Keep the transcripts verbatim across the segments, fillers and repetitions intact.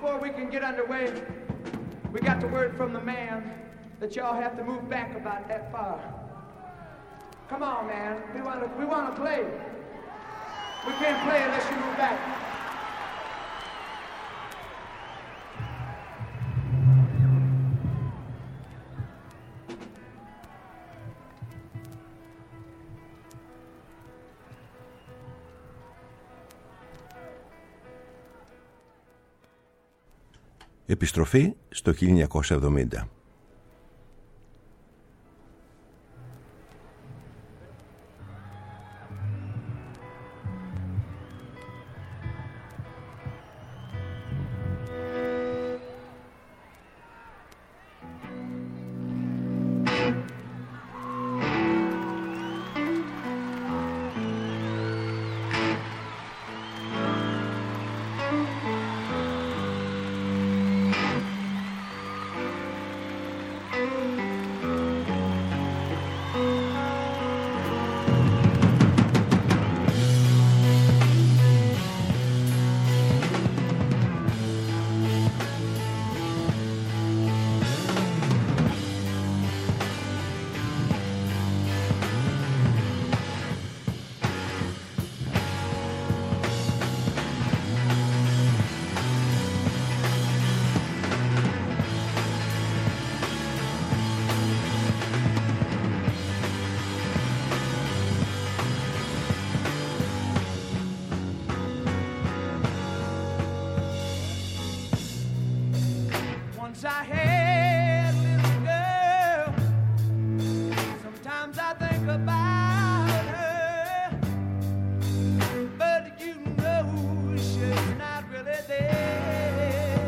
before we can get underway, we got the word from the man that y'all have to move back about that far. Come on, man. We want to we want to play. We can't play unless you move back. Επιστροφή στο χίλια εννιακόσια εβδομήντα. I had a little girl. Sometimes I think about her, but you know she's not really there.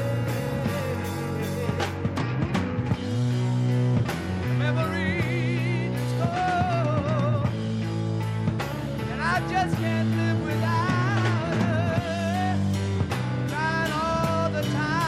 Memories just go, and I just can't live without her. Trying all the time.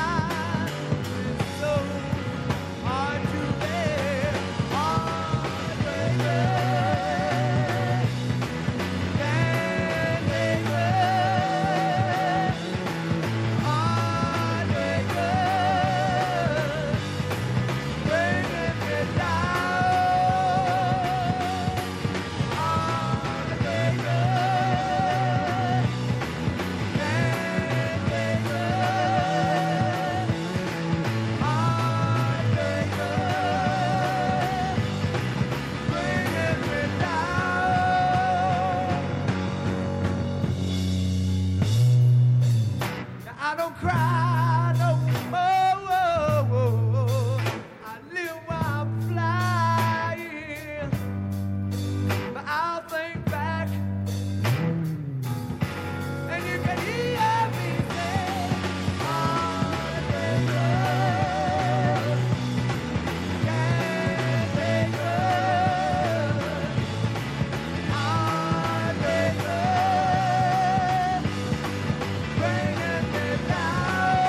Bringing me down.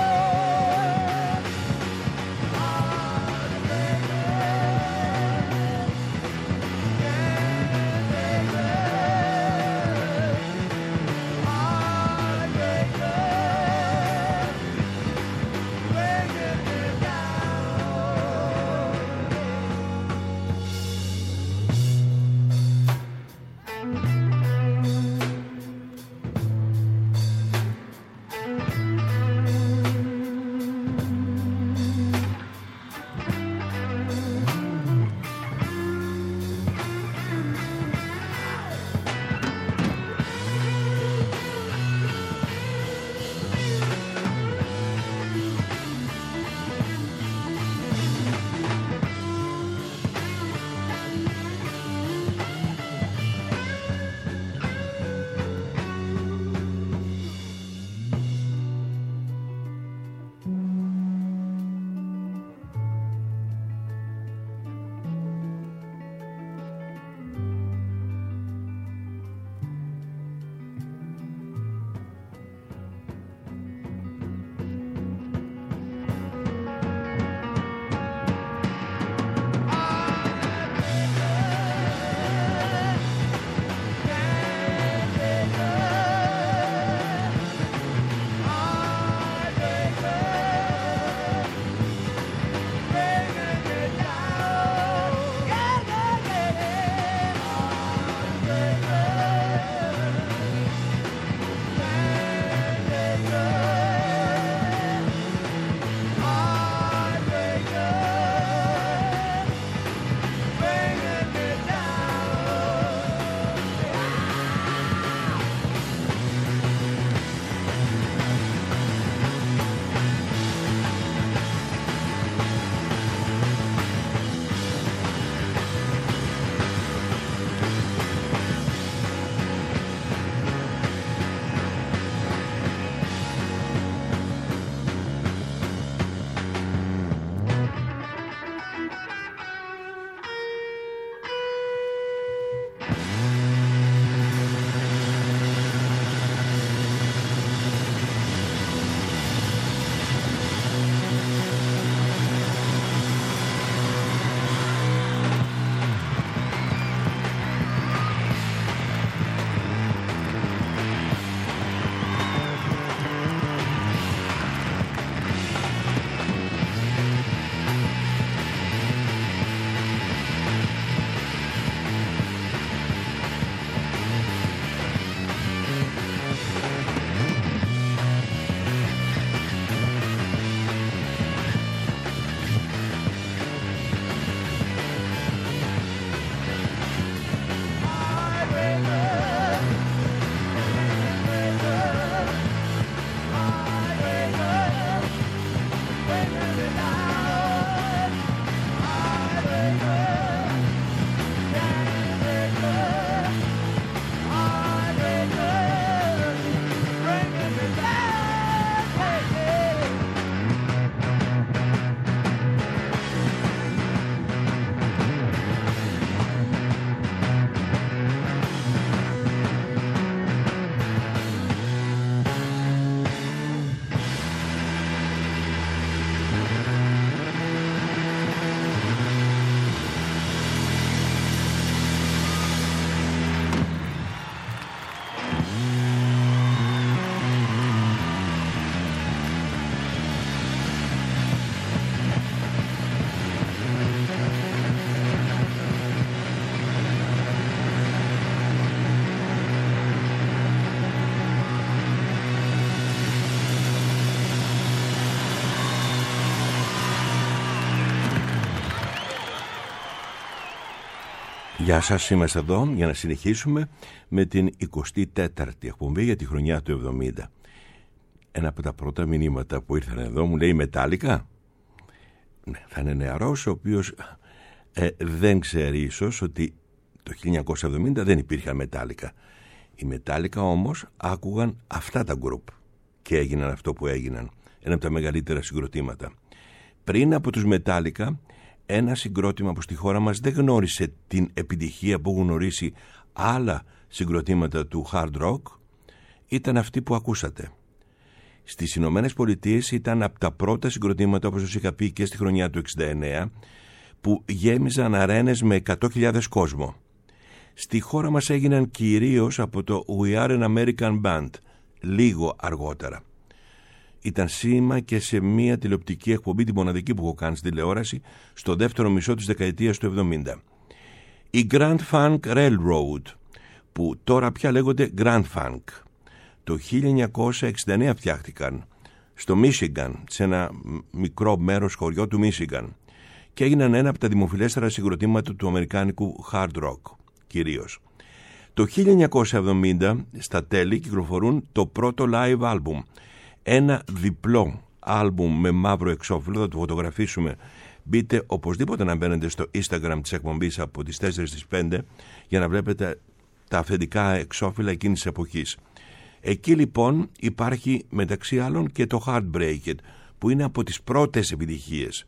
Γεια σας, είμαστε εδώ για να συνεχίσουμε με την εικοστή τέταρτη εκπομπή για τη χρονιά του εβδομήντα. Ένα από τα πρώτα μηνύματα που ήρθαν εδώ μου λέει Μετάλλικα. Ναι, θα είναι νεαρός ο οποίος ε, δεν ξέρει ίσως ότι το χίλια εννιακόσια εβδομήντα δεν υπήρχαν Μετάλλικα. Οι Μετάλλικα όμως άκουγαν αυτά τα γκρουπ και έγιναν αυτό που έγιναν. Ένα από τα μεγαλύτερα συγκροτήματα. Πριν από τους Μετάλλικα, ένα συγκρότημα που στη χώρα μας δεν γνώρισε την επιτυχία που έχουν γνωρίσει άλλα συγκροτήματα του hard rock ήταν αυτοί που ακούσατε. Στις Ηνωμένες Πολιτείες ήταν από τα πρώτα συγκροτήματα, όπως σας είχα πει και στη χρονιά του εξήντα εννέα, που γέμιζαν αρένες με εκατό χιλιάδες κόσμο. Στη χώρα μας έγιναν κυρίως από το We Are an American Band, λίγο αργότερα. Ήταν σήμα και σε μια τηλεοπτική εκπομπή, την μοναδική που έχω κάνει στην τηλεόραση, στο δεύτερο μισό της δεκαετίας του εβδομήντα. Η Grand Funk Railroad, που τώρα πια λέγονται Grand Funk, το χίλια εννιακόσια εξήντα εννέα φτιάχτηκαν στο Michigan, σε ένα μικρό μέρος χωριό του Michigan, και έγιναν ένα από τα δημοφιλέστερα συγκροτήματα του αμερικάνικου hard rock κυρίως. Το χίλια εννιακόσια εβδομήντα στα τέλη κυκλοφορούν το πρώτο live album, ένα διπλό άλμπουμ με μαύρο εξώφυλλο, θα το φωτογραφίσουμε. Μπείτε οπωσδήποτε να μπαίνετε στο Instagram της εκπομπής από τις τέσσερις στις πέντε για να βλέπετε τα αυθεντικά εξώφυλλα εκείνης της εποχής. Εκεί λοιπόν υπάρχει μεταξύ άλλων και το Heartbreak, που είναι από τις πρώτες επιτυχίες.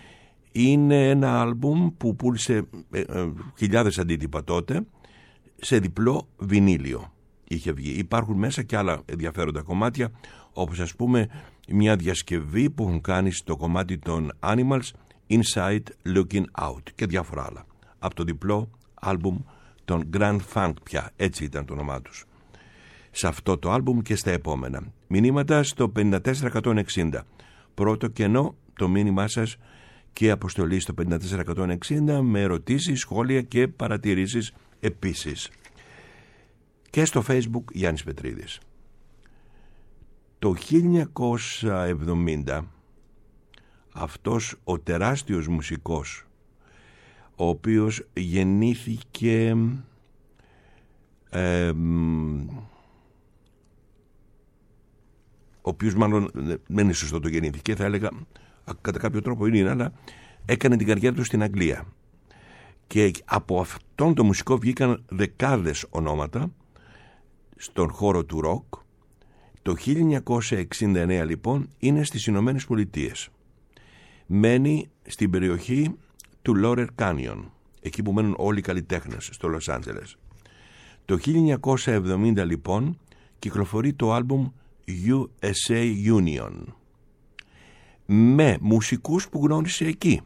Είναι ένα άλμπουμ που πούλησε ε, ε, χιλιάδες αντίτυπα τότε, σε διπλό βινίλιο είχε βγει. Υπάρχουν μέσα και άλλα ενδιαφέροντα κομμάτια, όπως ας πούμε μια διασκευή που έχουν κάνει στο κομμάτι των Animals, Inside Looking Out, και διάφορα άλλα από το διπλό άλμπουμ των Grand Funk, πια έτσι ήταν το όνομά τους. Σε αυτό το άλμπουμ και στα επόμενα μηνύματα στο πέντε τέσσερα εκατόν εξήντα, πρώτο κενό το μήνυμά σας και αποστολή στο πέντε τέσσερα εκατόν εξήντα με ερωτήσεις, σχόλια και παρατηρήσεις επίσης. Και στο Facebook Γιάννης Πετρίδης. Το χίλια εννιακόσια εβδομήντα αυτός ο τεράστιος μουσικός, ο οποίος γεννήθηκε ε, ο οποίος μάλλον δεν είναι σωστό το γεννήθηκε, θα έλεγα κατά κάποιο τρόπο είναι, αλλά έκανε την καριέρα του στην Αγγλία, και από αυτόν το μουσικό βγήκαν δεκάδες ονόματα στον χώρο του ροκ. Το χίλια εννιακόσια εξήντα εννέα λοιπόν είναι στις Ηνωμένες Πολιτείες. Μένει στην περιοχή του Laurel Canyon, εκεί που μένουν όλοι οι καλλιτέχνες στο Λος Άντζελες. Το χίλια εννιακόσια εβδομήντα λοιπόν κυκλοφορεί το άλμπουμ γιου ες έι Union με μουσικούς που γνώρισε εκεί.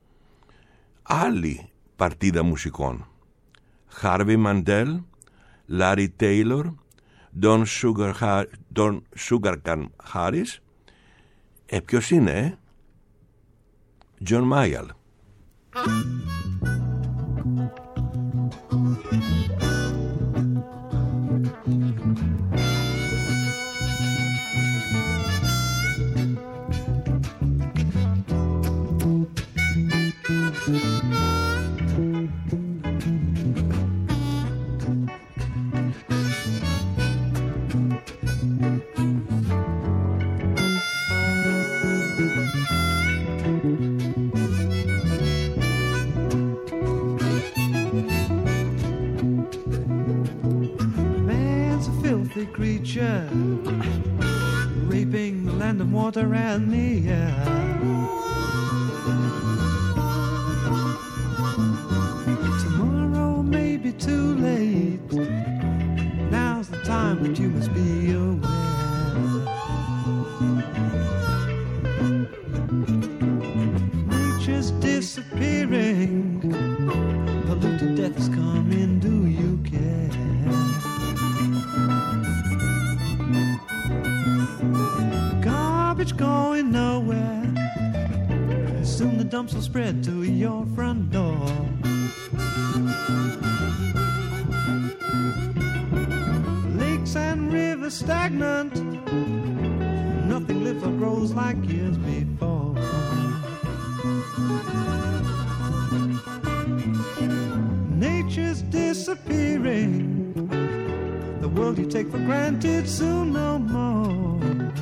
Άλλη παρτίδα μουσικών: Harvey Mandel, Larry Taylor, Don Sugar, Don Sugarcan Harris. Ε, ποιος είναι, ε? John Mayall. Creature raping the land and water and the air. Tomorrow may be too late. Now's the time that you must be aware. Nature's disappearing. Polluted death is coming. Do you care? Garbage going nowhere. Soon the dumps will spread to your front door. Lakes and rivers stagnant. Nothing lives or grows like years before. Nature Nature's disappearing. The world you take for granted soon no more.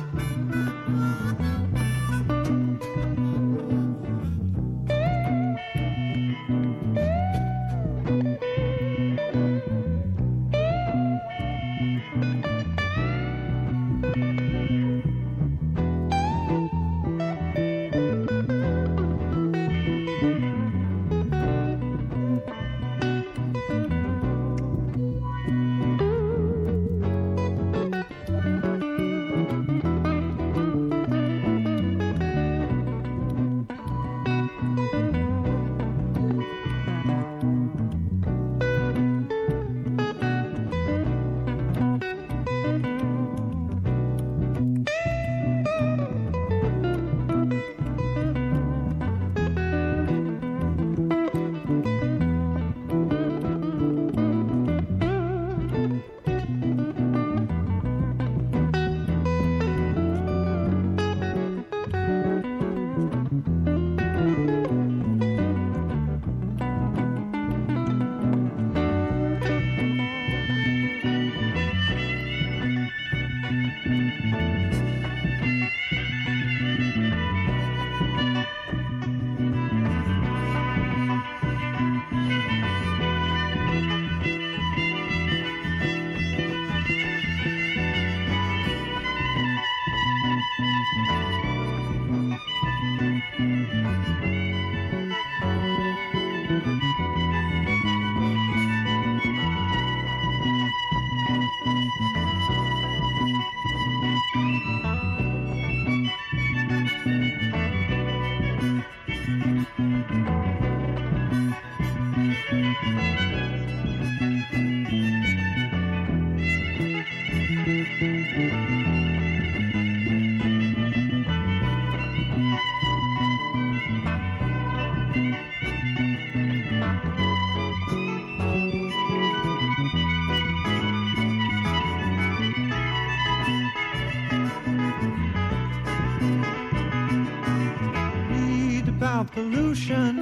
Pollution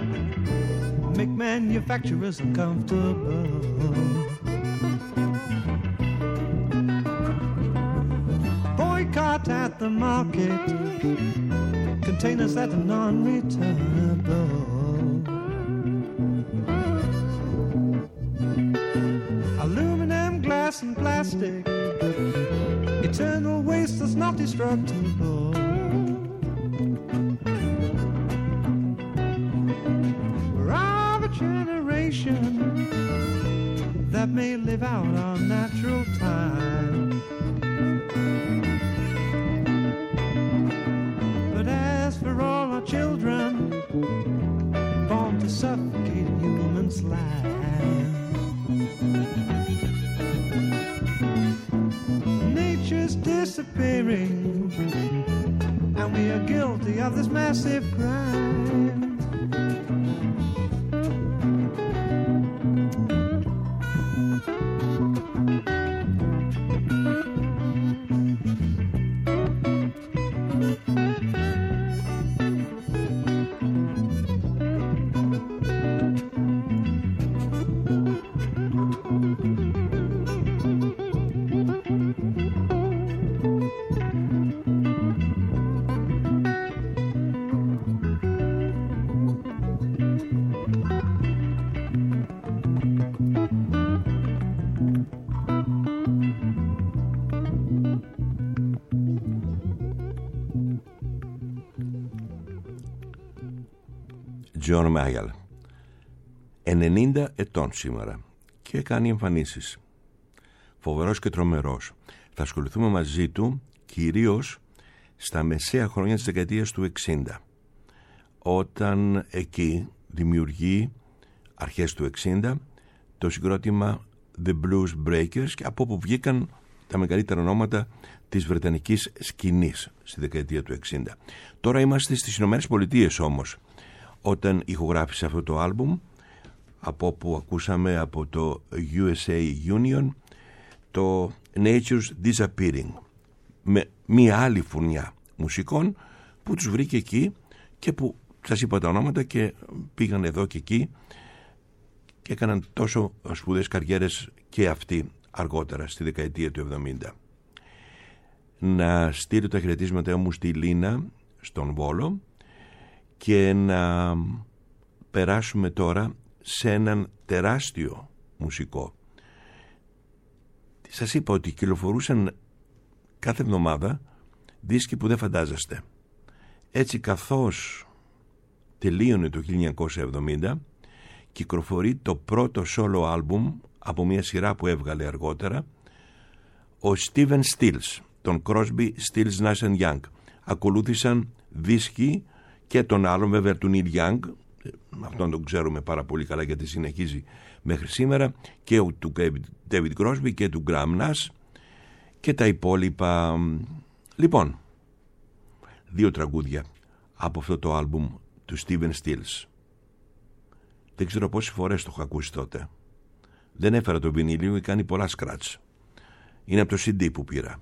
make manufacturers uncomfortable. Boycott at the market, containers that are non-returnable. Aluminum, glass and plastic, eternal waste that's not destructible. That may live out our natural time, but as for all our children born to suffocate human slime, nature's disappearing and we are guilty of this massive crime. John Mayall, ενενήντα ετών σήμερα και κάνει εμφανίσεις. Φοβερός και τρομερός. Θα ασχοληθούμε μαζί του κυρίως στα μεσαία χρόνια της δεκαετίας του εξήντα, όταν εκεί δημιουργεί αρχές του εξήντα το συγκρότημα The Blues Breakers, και από όπου βγήκαν τα μεγαλύτερα ονόματα της βρετανικής σκηνής στη δεκαετία του εξήντα. Τώρα είμαστε στις Ηνωμένες Πολιτείες όμως, όταν ηχογράφησε αυτό το άλμπουμ, από όπου ακούσαμε από το γιου ες έι Union το Nature's Disappearing, με μία άλλη φουρνιά μουσικών που τους βρήκε εκεί και που σας είπα τα ονόματα και πήγαν εδώ και εκεί και έκαναν τόσο σπουδαίες καριέρες και αυτοί αργότερα στη δεκαετία του εβδομήντα. Να στείλω τα χαιρετίσματα μου στη Λίνα στον Βόλο και να περάσουμε τώρα σε έναν τεράστιο μουσικό. Σας είπα ότι κυκλοφορούσαν κάθε εβδομάδα δίσκοι που δεν φαντάζεστε. Έτσι, καθώς τελείωνε το χίλια εννιακόσια εβδομήντα, κυκλοφορεί το πρώτο solo άλμπουμ από μια σειρά που έβγαλε αργότερα ο Stephen Stills, τον Crosby, Stills, Nash and Young. Ακολούθησαν δίσκοι και των άλλων, βέβαια του Neil Young, αυτόν τον ξέρουμε πάρα πολύ καλά γιατί συνεχίζει μέχρι σήμερα, και του David Crosby και του Graham Nash και τα υπόλοιπα. Λοιπόν, δύο τραγούδια από αυτό το άλμπουμ του Stephen Stills. Δεν ξέρω πόσες φορές το έχω ακούσει τότε. Δεν έφερα το βινίλιο ή κάνει πολλά σκράτς. Είναι από το σι ντι που πήρα.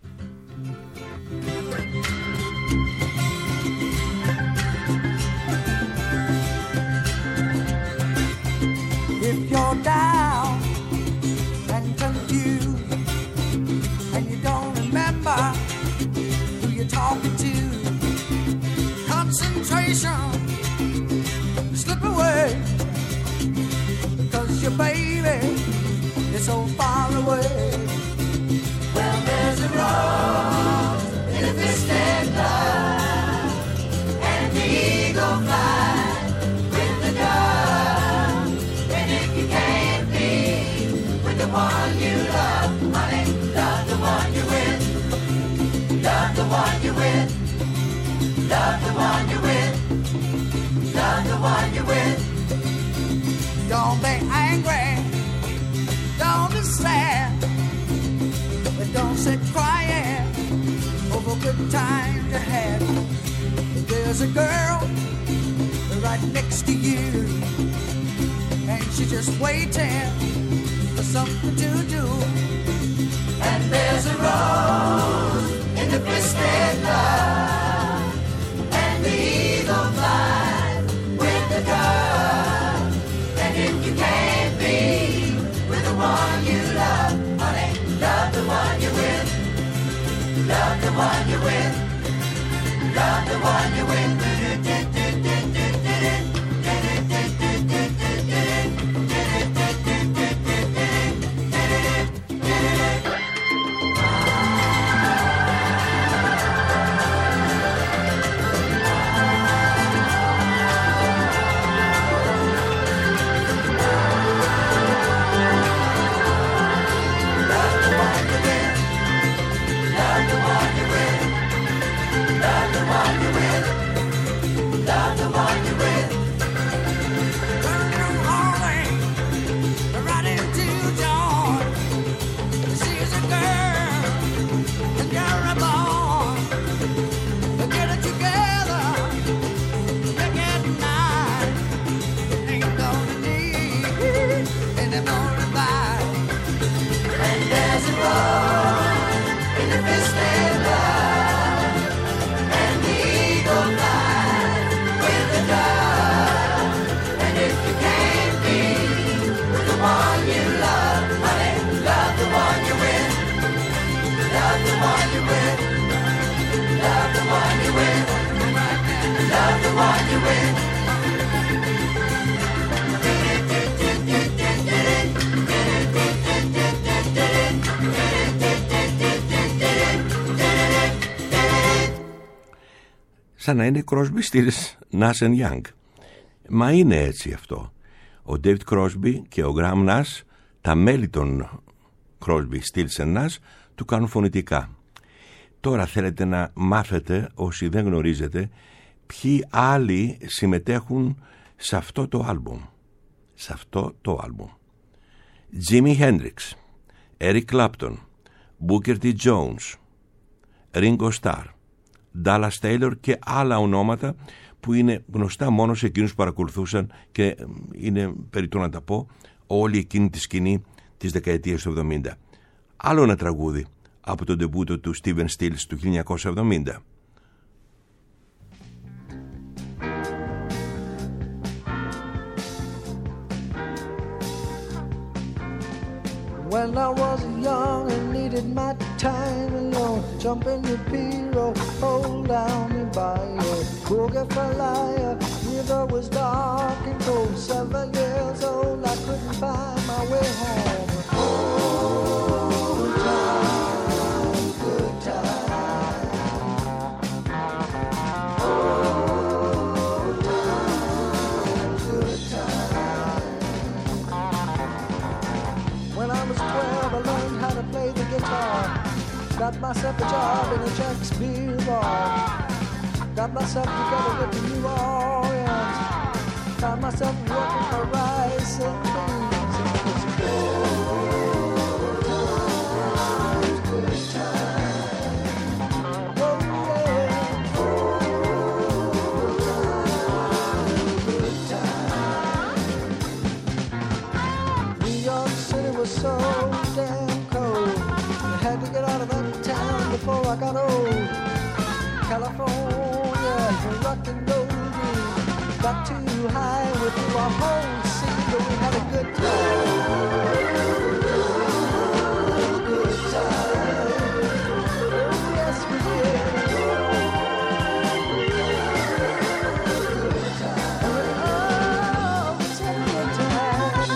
If you're down and confused and you don't remember who you're talking to, concentration slip away, because your baby is so far away. Well, there's a rose in a twisted love, and the eagle flies with the dove. And if you can't be with the one you love, honey, love the one you're with. Love the one you're with. Love the one you're with. Love the one you're with. Don't be angry, don't be sad, but don't sit crying over good times you had. There's a girl right next to you, and she's just waiting for something to do. And there's a rose in the twisted love, and the eagle flies with the dove. And if you can't be with the one you love, honey, love the one you're with. Love the one you're with. Love the one you're with. Σαν να είναι Crosby, Stills, Nash and Young. Μα είναι έτσι αυτό. Ο David Crosby και ο Graham Nash, τα μέλη των Crosby, Stills and Nash, του κάνουν φωνητικά. Τώρα θέλετε να μάθετε, όσοι δεν γνωρίζετε, ποιοι άλλοι συμμετέχουν σε αυτό το άλμπουμ. Σε αυτό το άλμπουμ. Jimi Hendrix, Eric Clapton, Booker T. Jones, Ringo Starr, Dallas Taylor και άλλα ονόματα που είναι γνωστά μόνο σε εκείνους που παρακολουθούσαν και είναι περιττό να τα πω όλη εκείνη τη σκηνή της δεκαετίας του εβδομήντα. Άλλο ένα τραγούδι από τον ντεμπούτο του Stephen Stills του χίλια εννιακόσια εβδομήντα. When I was young and needed my time alone, jump in your pillow, hold down your bio, boogie for liar. River was dark and cold. Seven years old, I couldn't find my way home. Old time, good time. Old time, good time. When I was twelve, I learned how to play the guitar. Got myself a job in a Jack's beer bar. Got myself together with the New Orleans. Found myself working for rice and beans. It was good times, good times. Oh yeah, good times, good times. New York City was so damn cold. I had to get out of that town before I got old. California, rock and roll dream. Got too high with our whole scene, but we had a good time. Good time. Yes, we did. Good time. Oh, it's a good time.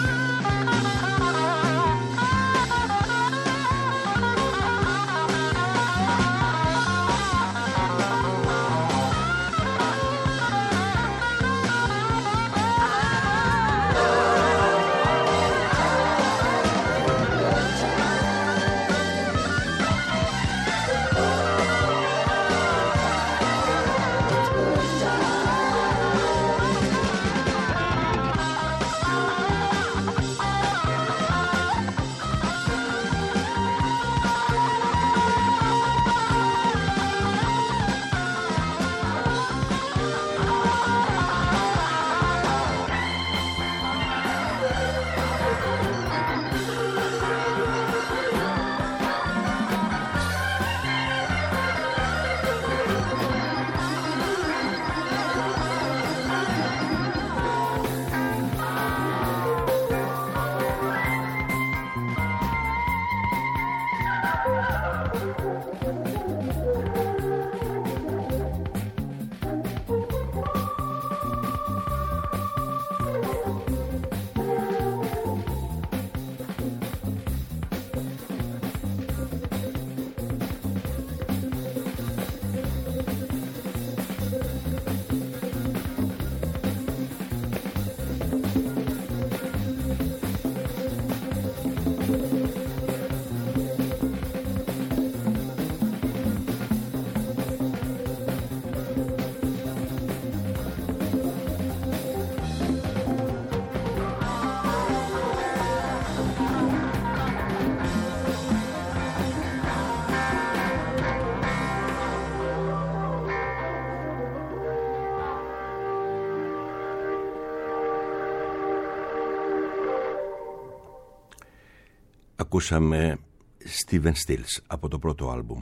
Ακούσαμε Steven Stills από το πρώτο άλμπουμ,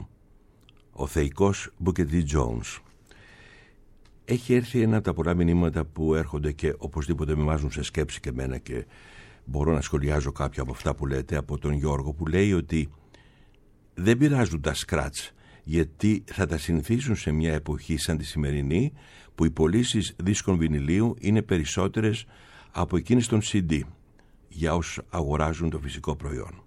ο θεϊκός Booker T. Jones. Έχει έρθει ένα από τα πολλά μηνύματα που έρχονται και οπωσδήποτε με βάζουν σε σκέψη και εμένα και μπορώ να σχολιάζω κάποια από αυτά που λέτε, από τον Γιώργο που λέει ότι δεν πειράζουν τα scratch γιατί θα τα συνηθίσουν σε μια εποχή σαν τη σημερινή που οι πωλήσεις δίσκων βινιλίου είναι περισσότερες από εκείνες των σι ντι για όσους αγοράζουν το φυσικό προϊόν.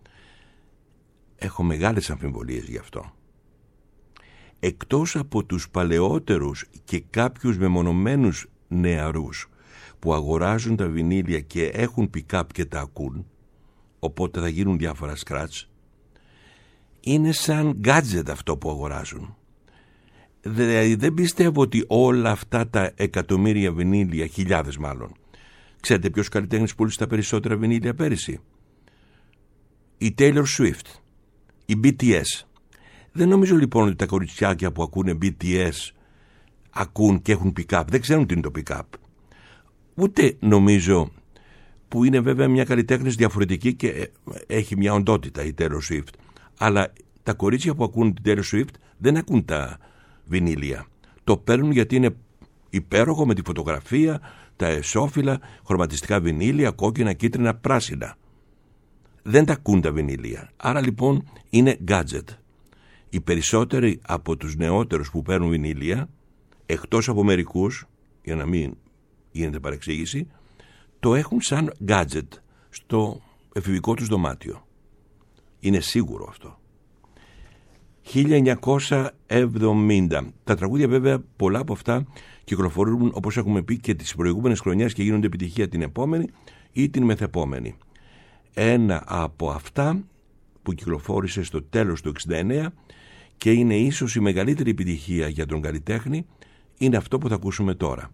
Έχω μεγάλες αμφιβολίες γι' αυτό. Εκτός από τους παλαιότερους και κάποιους μεμονωμένους νεαρούς που αγοράζουν τα βινίλια και έχουν pick-up και τα ακούν, οπότε θα γίνουν διάφορα scratch, είναι σαν gadget αυτό που αγοράζουν. Δηλαδή δεν πιστεύω ότι όλα αυτά τα εκατομμύρια βινίλια, χιλιάδες μάλλον, ξέρετε ποιος καλλιτέχνης πούλησε τα περισσότερα βινίλια πέρυσι? Η Taylor Swift, η μπι τι ες. Δεν νομίζω λοιπόν ότι τα κοριτσιάκια που ακούνε μπι τι ες ακούν και έχουν pick-up. Δεν ξέρουν τι είναι το pick-up. Ούτε νομίζω, που είναι βέβαια μια καλλιτέχνης διαφορετική και έχει μια οντότητα η Taylor Swift, αλλά τα κορίτσια που ακούν την Taylor Swift δεν ακούν τα βινίλια. Το παίρνουν γιατί είναι υπέροχο με τη φωτογραφία, τα εσώφυλλα, χρωματιστικά βινίλια, κόκκινα, κίτρινα, πράσινα. δεν τα ακούν τα βινίλια. Άρα λοιπόν είναι gadget. Οι περισσότεροι από τους νεότερους που παίρνουν βινίλια, εκτός από μερικούς, για να μην γίνεται παρεξήγηση, το έχουν σαν gadget στο εφηβικό τους δωμάτιο. Είναι σίγουρο αυτό. χίλια εννιακόσια εβδομήντα. Τα τραγούδια βέβαια πολλά από αυτά κυκλοφορούν, όπως έχουμε πει, και τις προηγούμενες χρονιές και γίνονται επιτυχία την επόμενη ή την μεθεπόμενη. Ένα από αυτά που κυκλοφόρησε στο τέλος του εξήντα εννέα και είναι ίσως η μεγαλύτερη επιτυχία για τον καλλιτέχνη, είναι αυτό που θα ακούσουμε τώρα.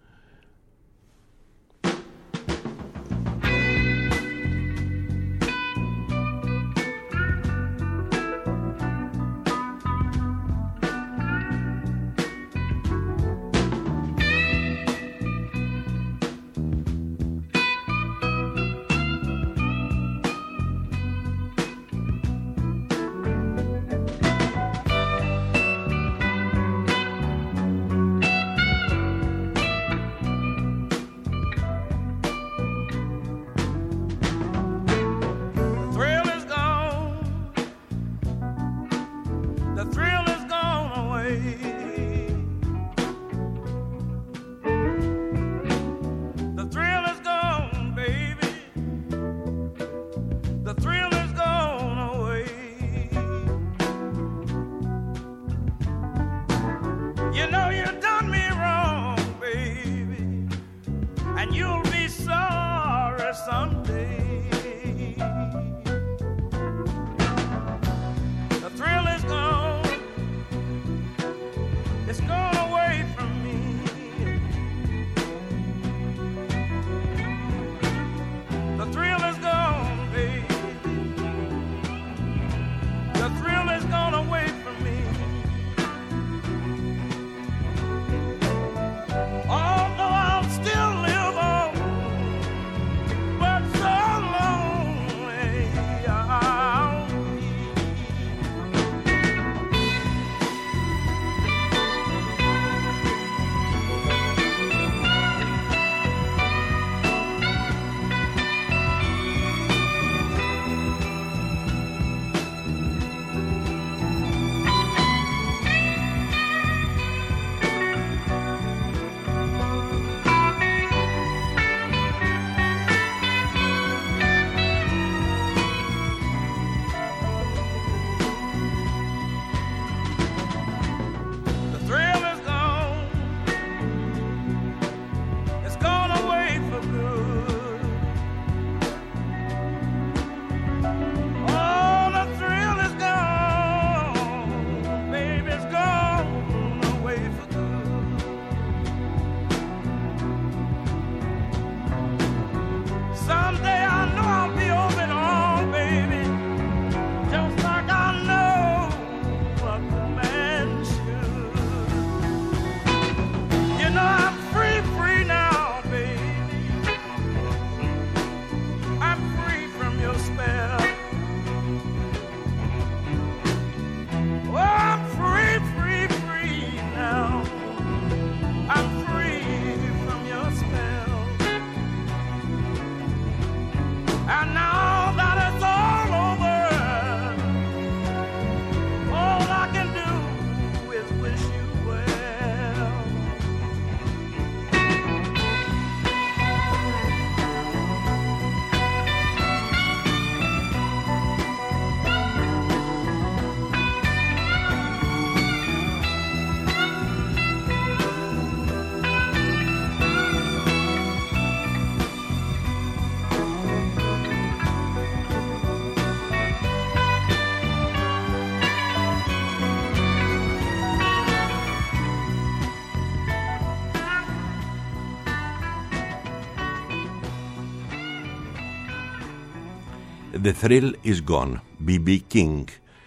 The Thrill is Gone, μπι μπι King.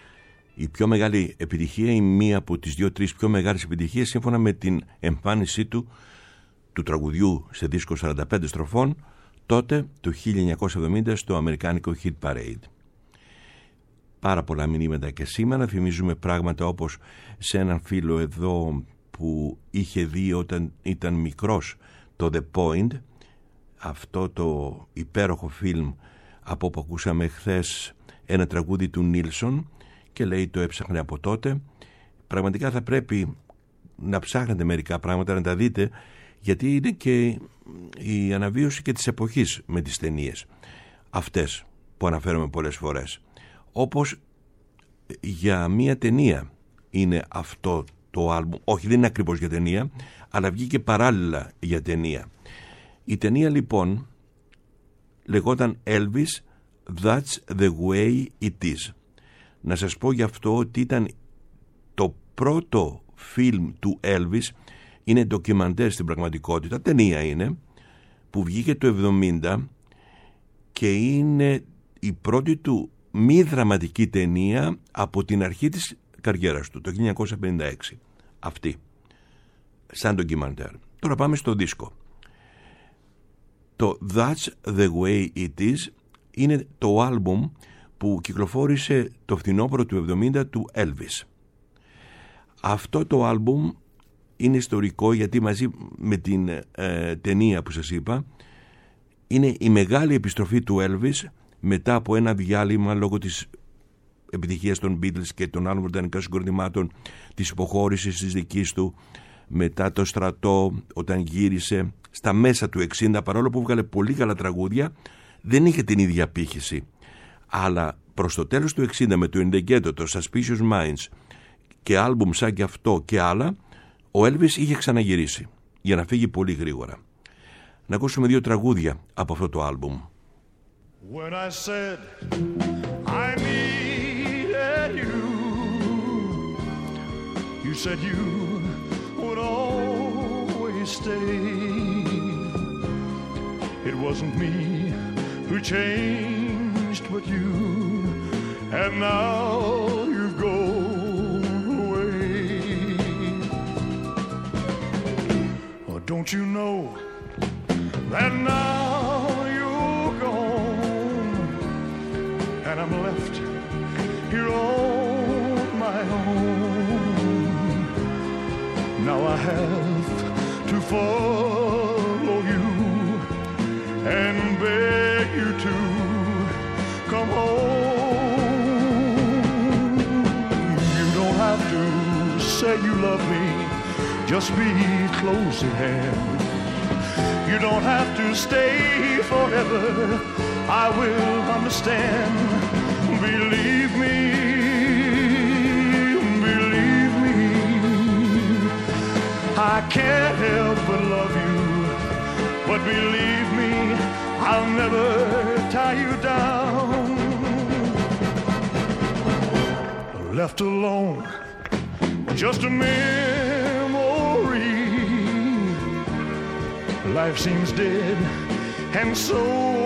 Η πιο μεγάλη επιτυχία, η μία από τις δύο-τρεις πιο μεγάλες επιτυχίες, σύμφωνα με την εμφάνισή του του τραγουδιού σε δίσκο σαράντα πέντε στροφών, τότε το χίλια εννιακόσια εβδομήντα στο αμερικάνικο Hit Parade. Πάρα πολλά μηνύματα και σήμερα. Θυμίζουμε πράγματα όπως σε έναν φίλο εδώ που είχε δει όταν ήταν μικρός το The Point, αυτό το υπέροχο φιλμ από όπου ακούσαμε χθες ένα τραγούδι του Νίλσον και λέει το έψαχνε από τότε. Πραγματικά θα πρέπει να ψάχνετε μερικά πράγματα, να τα δείτε, γιατί είναι και η αναβίωση και της εποχής με τις ταινίες αυτές που αναφέρομαι πολλές φορές. Όπως για μία ταινία είναι αυτό το άλμπουμ, όχι δεν είναι ακριβώς για ταινία, αλλά βγήκε παράλληλα για ταινία. Η ταινία λοιπόν λεγόταν Elvis, That's the way it is. Να σας πω γι' αυτό ότι ήταν το πρώτο φιλμ του Elvis, είναι ντοκιμαντέρ στην πραγματικότητα, ταινία είναι, που βγήκε το εβδομήντα και είναι η πρώτη του μη δραματική ταινία από την αρχή της καριέρας του, το χίλια εννιακόσια πενήντα έξι. Αυτή, σαν ντοκιμαντέρ. Τώρα πάμε στο δίσκο. Το That's the way it is είναι το άλμπουμ που κυκλοφόρησε το φθινόπωρο του εβδομήντα του Elvis. Αυτό το άλμπουμ είναι ιστορικό γιατί μαζί με την ε, ταινία που σας είπα είναι η μεγάλη επιστροφή του Elvis μετά από ένα διάλειμμα λόγω της επιτυχίας των Beatles και των άλλων βρετανικών συγκροτημάτων, της υποχώρησης της δικής του, μετά το στρατό, όταν γύρισε στα μέσα του εξήντα, παρόλο που βγάλε πολύ καλά τραγούδια, δεν είχε την ίδια απήχηση. Αλλά προς το τέλος του εξήντα με το In the Ghetto, το Suspicious Minds και άλμπουμ σαν και αυτό και άλλα, ο Elvis είχε ξαναγυρίσει για να φύγει πολύ γρήγορα. Να ακούσουμε δύο τραγούδια από αυτό το άλμπουμ. When I said I needed you, you said you would always stay. It wasn't me who changed but you, and now you've gone away. Oh, don't you know that now you're gone and I'm left here on my own. Now I have to follow you and beg you to come home. You don't have to say you love me, just be close at hand. You don't have to stay forever, I will understand. Believe me, believe me, I can't help but love you. But believe me, I'll never tie you down. Left alone, just a memory. Life seems dead and so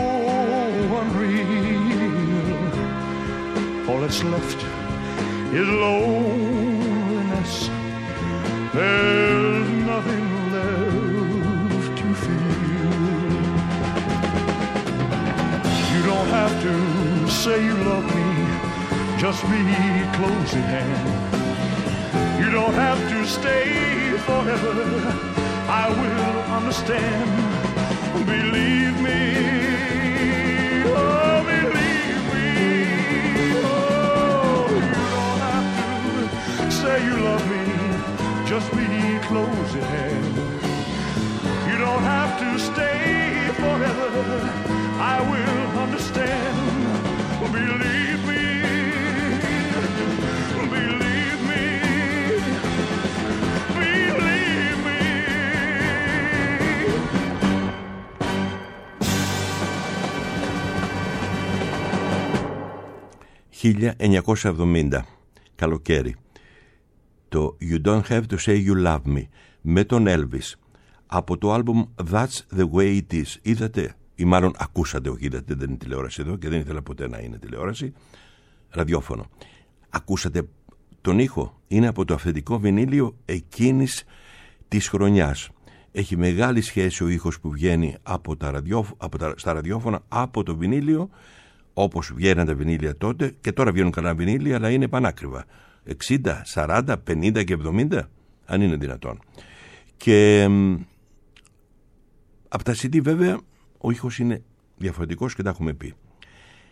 unreal. All that's left is loneliness. There's nothing left to feel. You don't have to say you love me, just be close at hand. You don't have to stay forever, I will understand. Believe me, oh believe me, oh you don't have to say you love me, just be close at hand. You don't have to stay forever, I will understand. Believe me, believe me, believe me. χίλια εννιακόσια εβδομήντα, καλοκαίρι. Το You Don't Have to Say You Love Me με τον Elvis από το άλμπουμ That's the Way It Is. Είδατε, ή μάλλον ακούσατε, όχι είδατε, δεν είναι τηλεόραση εδώ και δεν ήθελα ποτέ να είναι τηλεόραση, ραδιόφωνο. Ακούσατε τον ήχο, είναι από το αυθεντικό βινίλιο εκείνης της χρονιάς. Έχει μεγάλη σχέση ο ήχος που βγαίνει από τα ραδιόφ... από τα... στα ραδιόφωνα από το βινίλιο, όπως βγαίναν τα βινίλια τότε, και τώρα βγαίνουν καλά βινίλια, αλλά είναι πανάκριβα. εξήντα, σαράντα, πενήντα και εβδομήντα, αν είναι δυνατόν. Και από τα σι ντι βέβαια ο ήχος είναι διαφορετικός και τα έχουμε πει.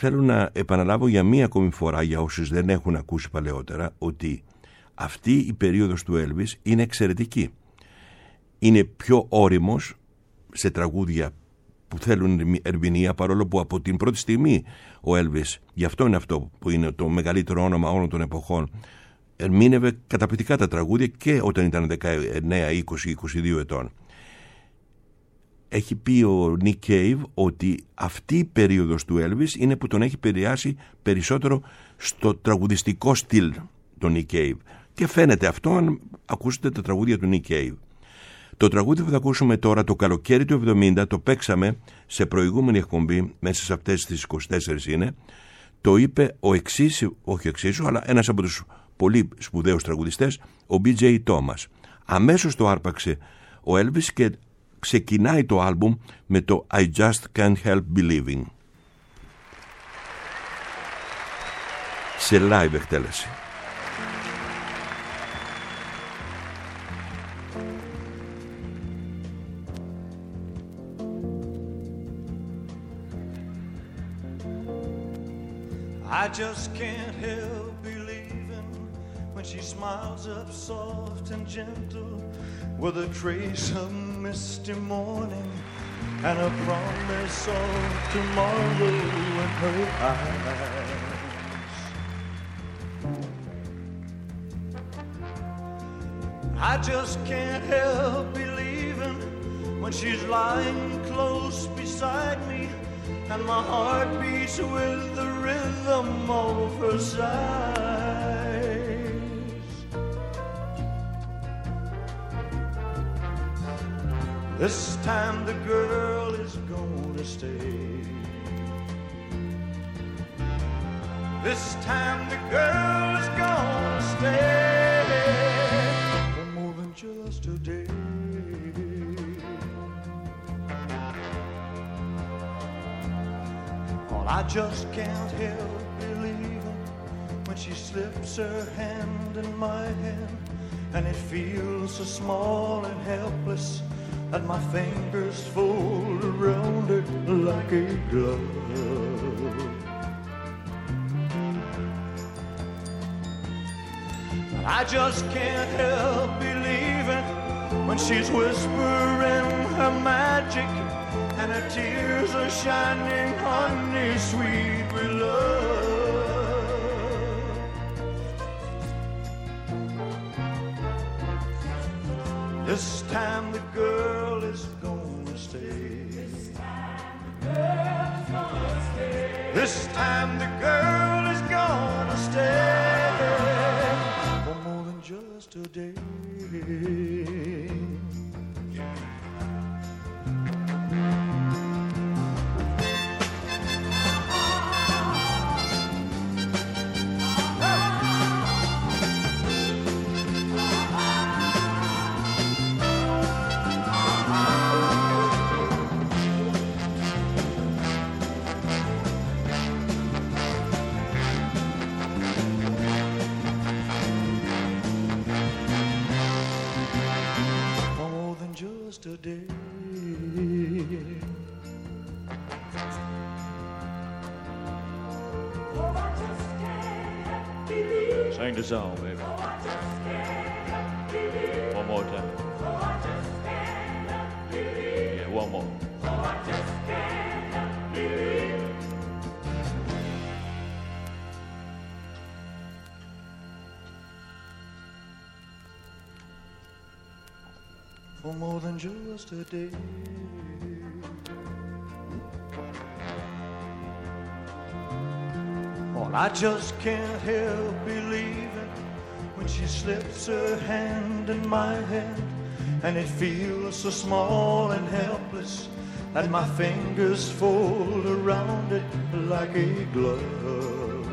θέλω να επαναλάβω για μία ακόμη φορά για όσους δεν έχουν ακούσει παλαιότερα ότι αυτή η περίοδος του Elvis είναι εξαιρετική. Είναι πιο όριμος σε τραγούδια που θέλουν ερμηνεία, παρόλο που από την πρώτη στιγμή ο Elvis, γι' αυτό είναι αυτό που είναι το μεγαλύτερο όνομα όλων των εποχών, ερμήνευε καταπληκτικά τα τραγούδια και όταν ήταν δεκαεννέα, είκοσι, είκοσι δύο ετών. Έχει πει ο Nick Cave ότι αυτή η περίοδος του Elvis είναι που τον έχει επηρεάσει περισσότερο στο τραγουδιστικό στυλ τον Nick Cave. Και φαίνεται αυτό αν ακούσετε τα τραγούδια του Nick Cave. Το τραγούδι που θα ακούσουμε τώρα, το καλοκαίρι του εβδομήντα, το παίξαμε σε προηγούμενη εκπομπή, μέσα σε αυτές τις είκοσι τέσσερις είναι, το είπε ο εξίσου, όχι εξίσου, αλλά ένας από τους πολύ σπουδαίους τραγουδιστές, ο μπι τζέι Thomas. Αμέσως το άρπαξε ο Elvis και ξεκινάει το άλμπουμ με το I Just Can't Help Believing. Σε live εκτέλεση. I just can't help believing when she smiles up soft and gentle with a trace of misty morning and a promise of tomorrow in her eyes. I just can't help believing when she's lying close beside me and my heart beats with the rhythm of her sighs. This time the girl is gonna stay. This time the girl is gonna stay for more than just a day. I just can't help believing when she slips her hand in my hand and it feels so small and helpless that my fingers fold around it like a glove. I just can't help believing when she's whispering her magic and her tears are shining honey sweet with love. This time the girl is gonna stay. This time the girl is gonna stay for more than just a day. Today. Sing the song, baby. One more time. Yeah, one more. For more than just a day. Well, I just can't help believing when she slips her hand in my hand and it feels so small and helpless that my fingers fold around it like a glove.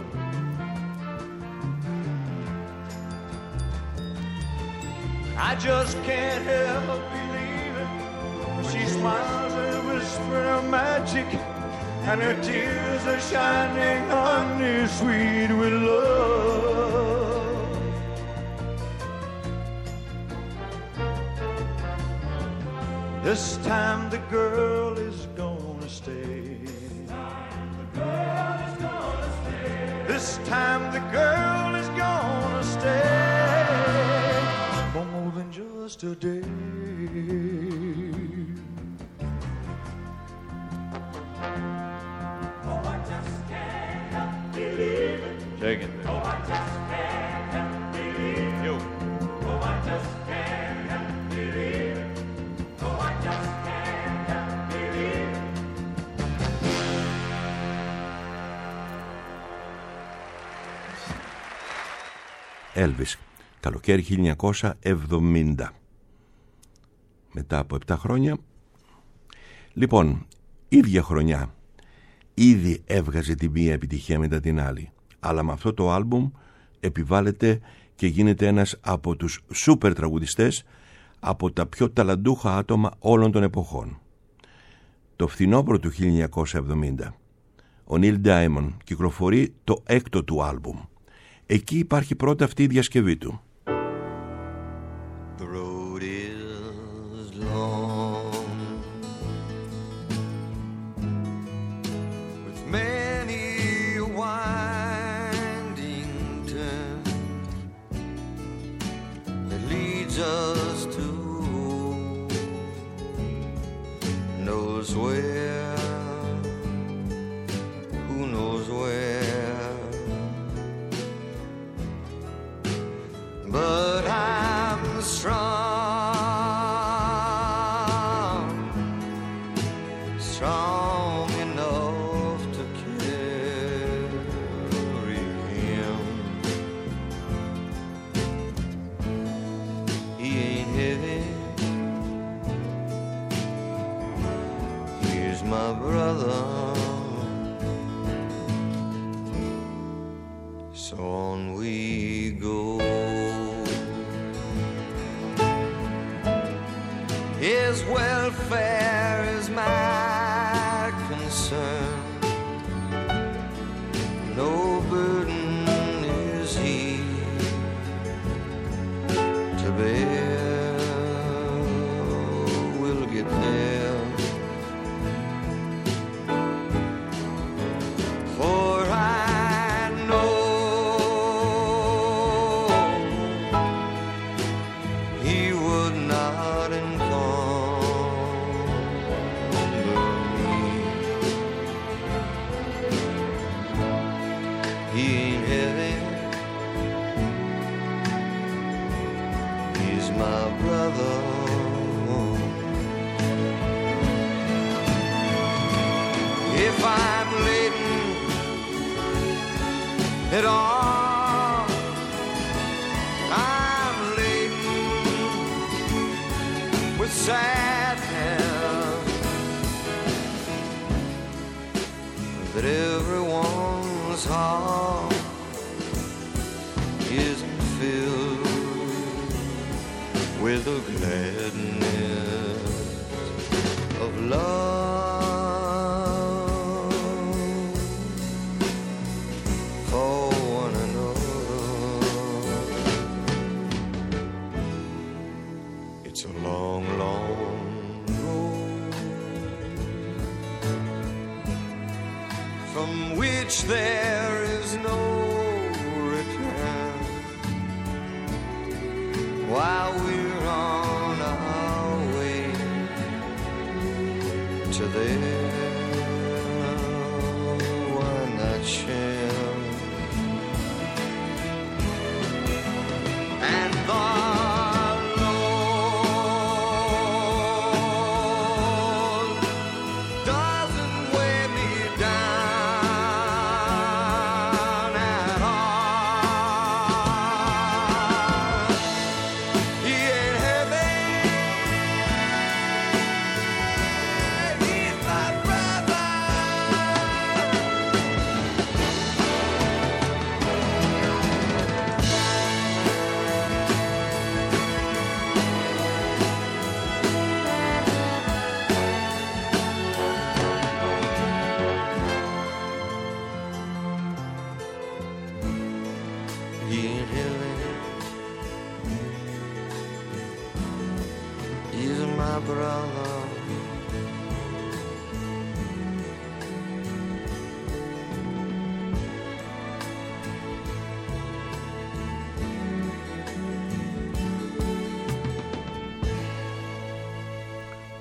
I just can't help believing when she smiles and whispers her magic and her tears are shining honey sweet with love. This time the girl is gonna stay. This time the girl is gonna yesterday. Oh, I just can't help believing. Take it. Oh, I just can't help believing. You. Oh, I just can't help believing. Oh, I just can't help believing. Elvis, καλοκαίρι χίλια εννιακόσια εβδομήντα. Μετά από επτά χρόνια. Λοιπόν, ίδια χρονιά ήδη έβγαζε τη μία επιτυχία μετά την άλλη, αλλά με αυτό το άλμπουμ επιβάλλεται και γίνεται ένας από τους σούπερ τραγουδιστές, από τα πιο ταλαντούχα άτομα όλων των εποχών. Το φθινόπωρο του χίλια εννιακόσια εβδομήντα ο Neil Diamond κυκλοφορεί το έκτο του άλμπουμ. Εκεί υπάρχει πρώτα αυτή η διασκευή του. The road is long with many a winding turn that leads us to knows where, who knows where, but I'm strong, strong enough to carry him. He ain't heavy, he's my brother. So on we go. His welfare is my concern. No burden is he to bear. We'll get there. For I know he would not encumber me. He ain't heavy, he's my brother. If I'm laden at all, I'm laden with sadness that everyone's heart isn't filled with the gladness of love for one another. It's a long, long road from which there is no return. While we're on our way to there, why not share? And the Lord doesn't weigh me down at all. He ain't heavy, he's my brother. He ain't heavy, he's my brother.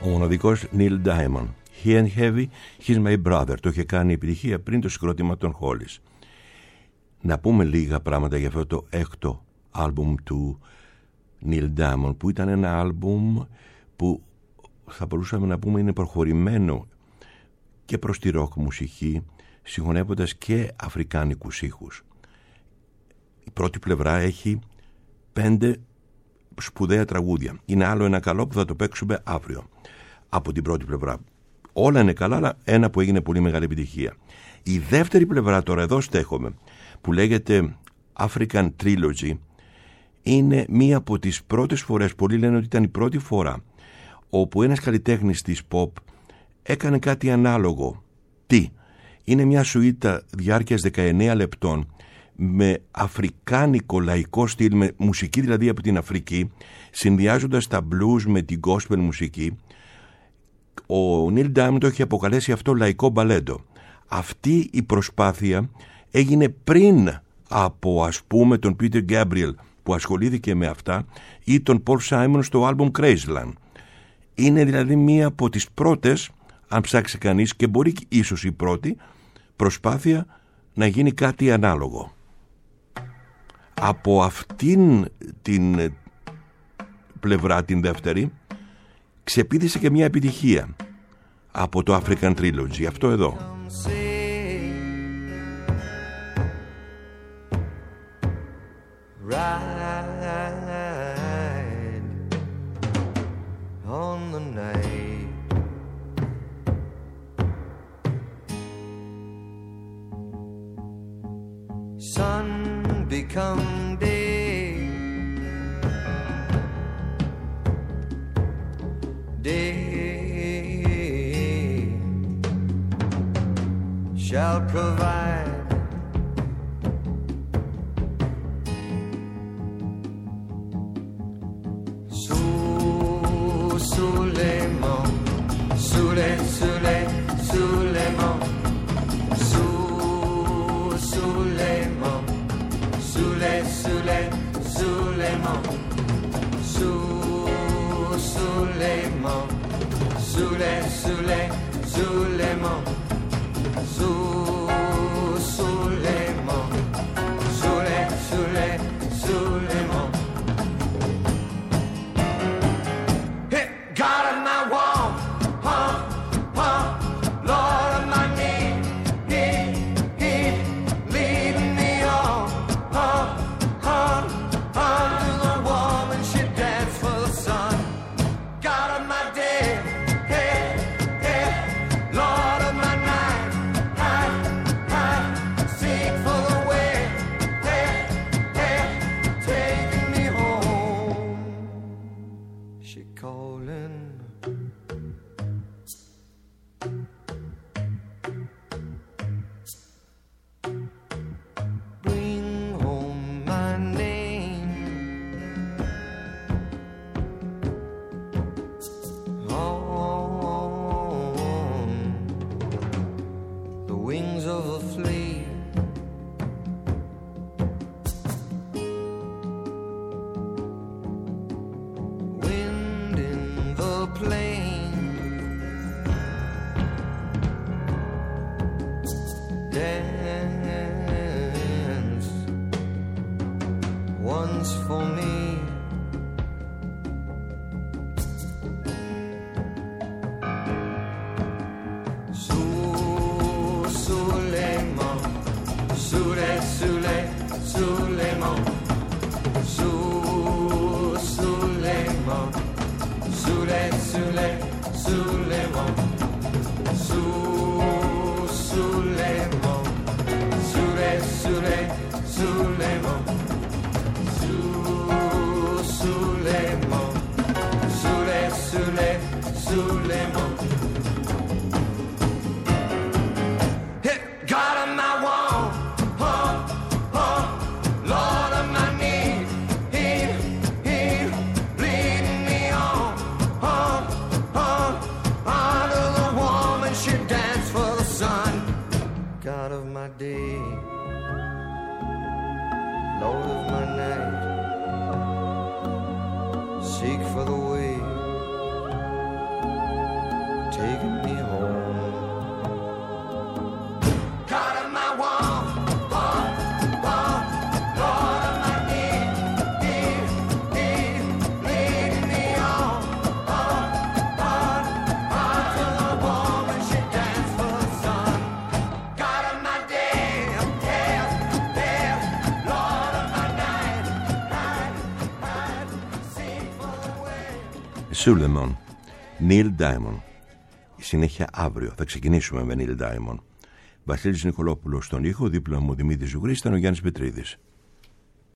Ο μοναδικός Neil Diamond, He and Heavy, He's My Brother, το είχε κάνει επιτυχία πριν το συγκρότημα των Hollies. Να πούμε λίγα πράγματα για αυτό το έκτο άλμπουμ του Neil Diamond, που ήταν ένα άλμπουμ που θα μπορούσαμε να πούμε είναι προχωρημένο και προς τη ροκ μουσική, συγχωνεύοντας και αφρικάνικους ήχους. Η πρώτη πλευρά έχει πέντε σπουδαία τραγούδια. Είναι άλλο ένα καλό που θα το παίξουμε αύριο από την πρώτη πλευρά. Όλα είναι καλά, αλλά ένα που έγινε πολύ μεγάλη επιτυχία. Η δεύτερη πλευρά, τώρα εδώ στέχομαι, που λέγεται African Trilogy, είναι μία από τις πρώτες φορές, πολλοί λένε ότι ήταν η πρώτη φορά, όπου ένας καλλιτέχνης της pop έκανε κάτι ανάλογο. Τι? Είναι μια σουίτα διάρκειας δεκαεννέα λεπτών με αφρικάνικο λαϊκό στυλ, με μουσική δηλαδή από την Αφρική, συνδυάζοντας τα blues με την gospel μουσική. Ο Neil Diamond το έχει αποκαλέσει αυτό λαϊκό μπαλέντο. Αυτή η προσπάθεια έγινε πριν από, ας πούμε, τον Peter Gabriel που ασχολήθηκε με αυτά, ή τον Paul Simon στο album Crazyland. Είναι δηλαδή μία από τις πρώτες, αν ψάξει κανείς, και μπορεί ίσως η πρώτη προσπάθεια να γίνει κάτι ανάλογο. Από αυτήν την πλευρά, την δεύτερη, ξεπήδησε και μια επιτυχία από το African Trilogy, αυτό εδώ. On the night, sun become day, day shall provide Suleiman, Sule, Sule, Suleiman, Su, Suleiman, Sule, Sule, Suleiman, Su, Suleiman, Sule, Sule, Suleiman, Su, Suleiman, Sule, Sule, Suleiman. Seek for the way Suleiman, Neil Diamond. Η συνέχεια αύριο. Θα ξεκινήσουμε με Neil Diamond. Βασίλης Νικολόπουλος στον ήχο, δίπλα μου Δημήτρης Ζουγρής, ήταν ο Γιάννης Πετρίδης.